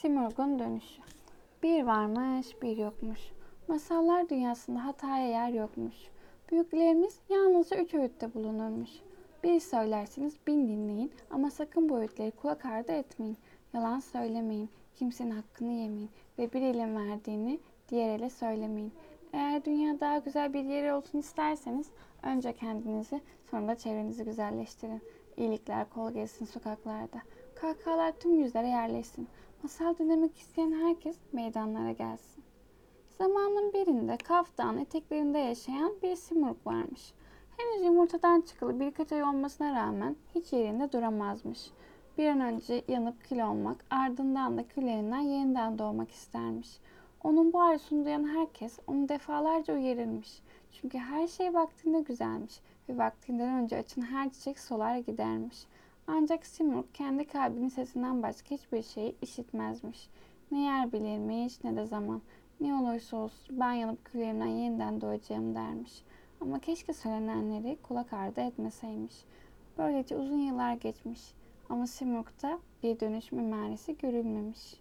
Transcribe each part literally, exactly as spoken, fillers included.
Simurg'un dönüşü. Bir varmış, bir yokmuş. Masallar dünyasında hataya yer yokmuş. Büyüklerimiz yalnızca üç öğütte bulunurmuş. Bir söylersiniz bin dinleyin ama sakın bu öğütleri kulak ardı etmeyin. Yalan söylemeyin, kimsenin hakkını yemeyin ve bir elin verdiğini diğer ele söylemeyin. Eğer dünya daha güzel bir yer olsun isterseniz önce kendinizi sonra da çevrenizi güzelleştirin. İyilikler kol gezsin sokaklarda. Kahkahalar tüm yüzlere yerleşsin. Masal dinlemek isteyen herkes meydanlara gelsin. Zamanın birinde Kaf Dağı'nın eteklerinde yaşayan bir simurg varmış. Henüz yumurtadan çıkalı birkaç ay olmasına rağmen hiç yerinde duramazmış. Bir an önce yanıp kül olmak, ardından da küllerinden yeniden doğmak istermiş. Onun bu arzusunu duyan herkes onu defalarca uyarırmış. Çünkü her şey vaktinde güzelmiş ve vaktinden önce açan her çiçek solar gidermiş. Ancak Simurg kendi kalbinin sesinden başka hiçbir şeyi işitmezmiş. Ne yer bilirmiş ne de zaman. Ne olursa olsun ben yanıp küllerimden yeniden doğacağım dermiş. Ama keşke söylenenleri kulak ardı etmeseymiş. Böylece uzun yıllar geçmiş. Ama Simurg'da bir dönüşüm emaresi görülmemiş.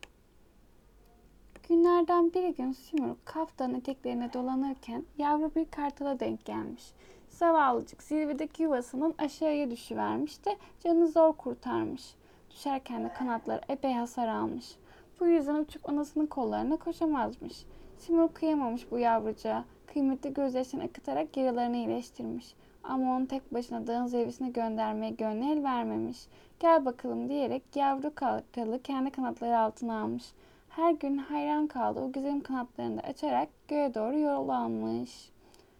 Günlerden bir gün Simurg Kaf Dağı'nın eteklerine dolanırken yavru bir kartala denk gelmiş. Zavallıcık zirvedeki yuvasının aşağıya düşüvermiş de canını zor kurtarmış. Düşerken de kanatları epey hasar almış. Bu yüzden uçup anasının kollarına koşamazmış. Simurg kıyamamış bu yavrucağa. Kıymetli gözyaşlarını akıtarak yaralarını iyileştirmiş. Ama onu tek başına dağın zirvesine göndermeye gönlü el vermemiş. Gel bakalım diyerek yavru kartalı kendi kanatları altına almış. Her gün hayran kaldı o güzelim kanatlarını da açarak göğe doğru yol almış.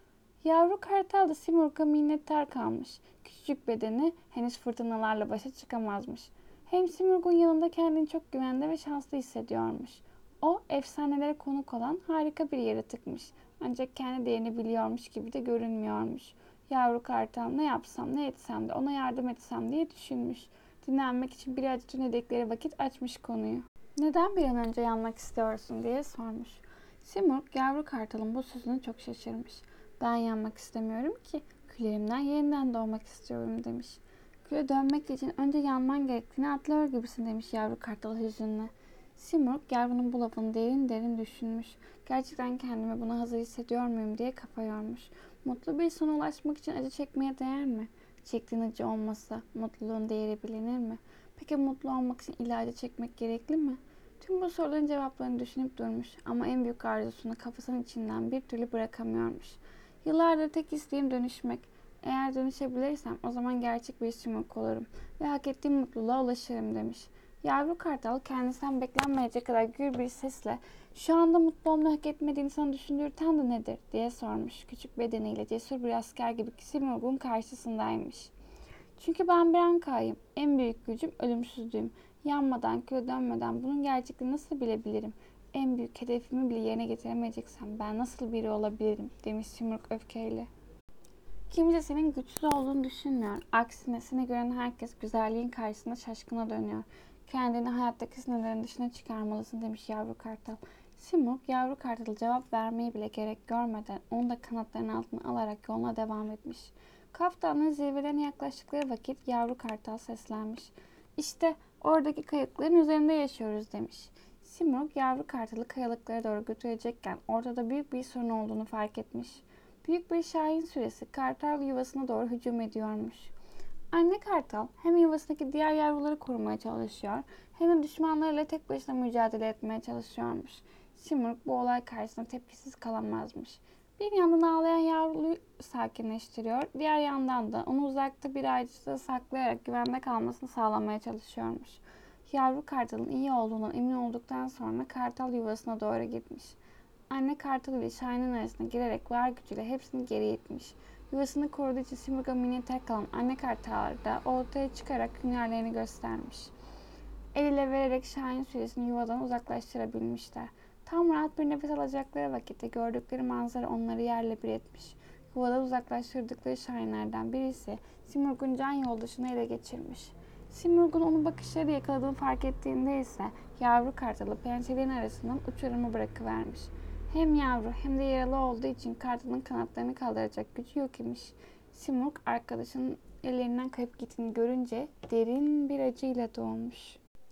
Yavru kartal da Simurg'a minnettar kalmış. Küçücük bedeni henüz fırtınalarla başa çıkamazmış. Hem Simurg'un yanında kendini çok güvende ve şanslı hissediyormuş. O efsanelere konuk olan harika bir yaratıkmış. Ancak kendi değerini biliyormuş gibi de görünmüyormuş. Yavru kartal ne yapsam ne etsem de ona yardım etsem diye düşünmüş. Dinlenmek için birazcık tünedikleri vakit açmış konuyu. Neden bir an önce yanmak istiyorsun diye sormuş. Simurg yavru kartalın bu sözüne çok şaşırmış. Ben yanmak istemiyorum ki küllerimden yeniden doğmak istiyorum demiş. Küle dönmek için önce yanman gerektiğini atlıyor gibisin demiş yavru kartal hüzünle. Simurg yavrunun bu lafını derin derin düşünmüş. Gerçekten kendimi buna hazır hissediyor muyum diye kafa yormuş. Mutlu bir sona ulaşmak için acı çekmeye değer mi? Çektiğin acı olmasa mutluluğun değeri bilinir mi? Peki mutlu olmak için illa acı çekmek gerekli mi? Tüm bu soruların cevaplarını düşünüp durmuş ama en büyük arzusunu kafasının içinden bir türlü bırakamıyormuş. Yıllardır tek isteğim dönüşmek. Eğer dönüşebilirsem o zaman gerçek bir simurg olurum ve hak ettiğim mutluluğa ulaşırım demiş. Yavru kartal kendisinden beklenmeyecek kadar gür bir sesle şu anda mutlu olmayı hak etmediğini sana düşündürten de nedir diye sormuş. Küçük bedeniyle cesur bir asker gibi simurgun karşısındaymış. Çünkü ben bir ankayım. En büyük gücüm ölümsüzlüğüm. Yanmadan, küle dönmeden bunun gerçekliğini nasıl bilebilirim? En büyük hedefimi bile yerine getiremeyeceksem ben nasıl biri olabilirim? Demiş Simurg öfkeyle. Kimse senin güçsüz olduğunu düşünmüyor. Aksine seni gören herkes güzelliğin karşısında şaşkına dönüyor. Kendini hayattaki sınırların dışına çıkarmalısın demiş yavru kartal. Simurg yavru kartal cevap vermeyi bile gerek görmeden onu da kanatlarının altına alarak yoluna devam etmiş. Kaf Dağı'nın zirvelerine yaklaştıkları vakit yavru kartal seslenmiş. İşte oradaki kayalıkların üzerinde yaşıyoruz demiş. Simurg yavru kartalı kayalıklara doğru götürecekken ortada büyük bir sorun olduğunu fark etmiş. Büyük bir şahin sürüsü kartal yuvasına doğru hücum ediyormuş. Anne kartal hem yuvasındaki diğer yavruları korumaya çalışıyor hem de düşmanlarıyla tek başına mücadele etmeye çalışıyormuş. Simurg bu olay karşısında tepkisiz kalamazmış. Bir yandan ağlayan yavruyu sakinleştiriyor, diğer yandan da onu uzakta bir ağaçta saklayarak güvende kalmasını sağlamaya çalışıyormuş. Yavru kartalın iyi olduğundan emin olduktan sonra kartal yuvasına doğru gitmiş. Anne kartal ile şahinin arasına girerek var gücüyle hepsini geri itmiş. Yuvasını koruduğu için Simurg'a minnettar kalan anne kartal da ortaya çıkarak hünerlerini göstermiş. El ile vererek şahin sürüsünü yuvadan uzaklaştırabilmişler. Tam rahat bir nefes alacakları vakitte gördükleri manzara onları yerle bir etmiş. Yuvadan uzaklaştırdıkları şahinlerden birisi Simurg'un can yoldaşını ele geçirmiş. Simurg'un onu bakışları yakaladığını fark ettiğinde ise yavru kartalı pençelerin arasından uçurumu bırakıvermiş. Hem yavru hem de yaralı olduğu için kartalın kanatlarını kaldıracak gücü yok imiş. Simurg arkadaşının ellerinden kayıp gittiğini görünce derin bir acıyla doğmuş.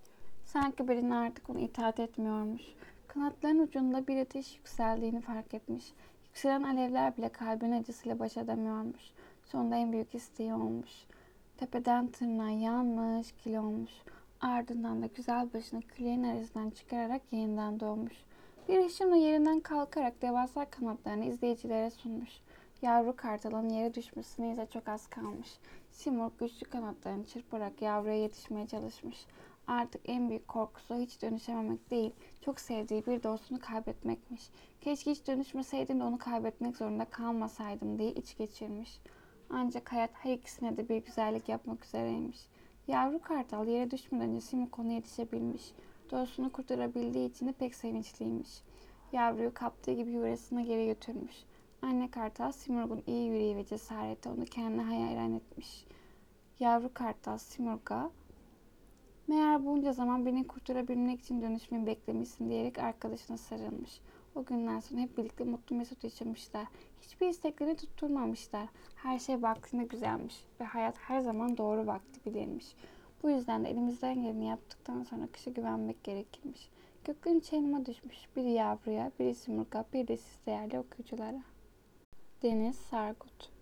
Sanki birinin artık onu itaat etmiyormuş. Kanatların ucunda bir ateş yükseldiğini fark etmiş. Yükselen alevler bile kalbin acısıyla baş edemiyormuş. Sonunda en büyük isteği olmuş. Tepeden tırnağa yanmış, kil olmuş. Ardından da güzel başını küleğin arasından çıkararak yeniden doğmuş. Bir hışımla yerinden kalkarak devasa kanatlarını izleyicilere sunmuş. Yavru kartalın yere düşmesine ise çok az kalmış. Simurg güçlü kanatlarını çırparak yavruya yetişmeye çalışmış. Artık en büyük korkusu hiç dönüşememek değil, çok sevdiği bir dostunu kaybetmekmiş. Keşke hiç dönüşmeseydim de onu kaybetmek zorunda kalmasaydım diye iç geçirmiş. Ancak hayat her ikisine de bir güzellik yapmak üzereymiş. Yavru kartal yere düşmeden önce Simurg ona yetişebilmiş. Dostunu kurtarabildiği için de pek sevinçliymiş. Yavruyu kaptığı gibi yuvasına geri götürmüş. Anne kartal Simurg'un iyi yüreği ve cesareti onu kendine hayran etmiş. Yavru kartal Simurg'a "Meğer bunca zaman beni kurtarabilmek için dönüşmeyi beklemişsin" diyerek arkadaşına sarılmış. O günden sonra hep birlikte mutlu mesut yaşamışlar. Hiçbir isteklerini tutturmamışlar. Her şey vaktinde güzelmiş ve hayat her zaman doğru vakti bilirmiş. Bu yüzden de elimizden geleni yaptıktan sonra kışa güvenmek gerekirmiş. Gökten üç elma düşmüş. Biri yavruya, biri Simurg'a, biri de siz değerli okuyuculara. Deniz Sargut.